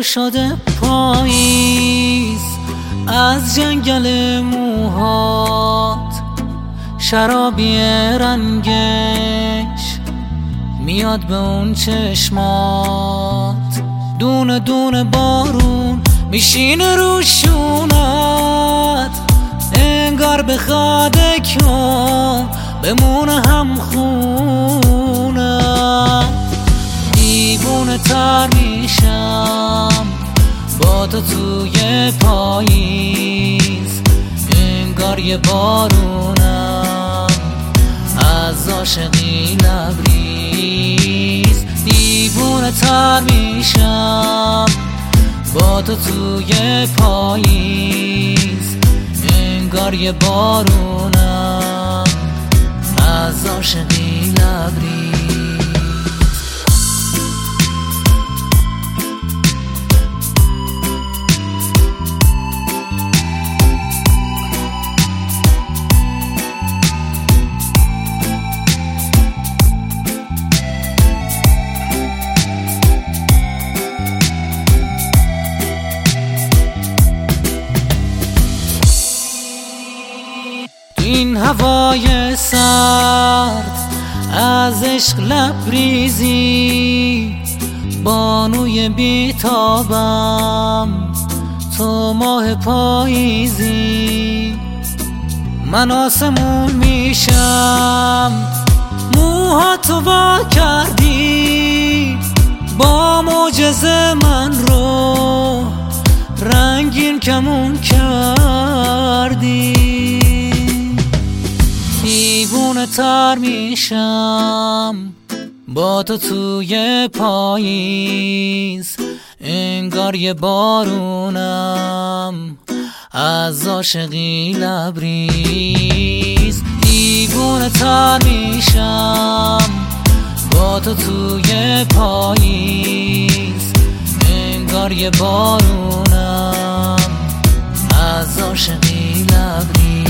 شده پاییز، از جنگل موهات شرابی رنگش میاد به اون چشمات. دونه دونه بارون میشینه رو شونت، انگار بخواد کم بمونه هم خونت. دیوونه تر میشم با تو توی پاییز، انگار یه بارونم از عاشقی لبریز. دیوونه تر میشم با تو توی پاییز، انگار یه بارونم از عاشقی لبریز. این هوای سرد از عشق لبریزی، بانوی بیتابم تو ماه پاییزی. من آسمون میشم موهاتو وا کردی، با معجزه من رو رنگین کمون کردی. دیوونه تر میشم با تو توی پاییز، انگار یه بارونم از عاشقی لبریز. دیوونه تر میشم با تو توی پاییز، انگار یه بارونم از عاشقی لبریز.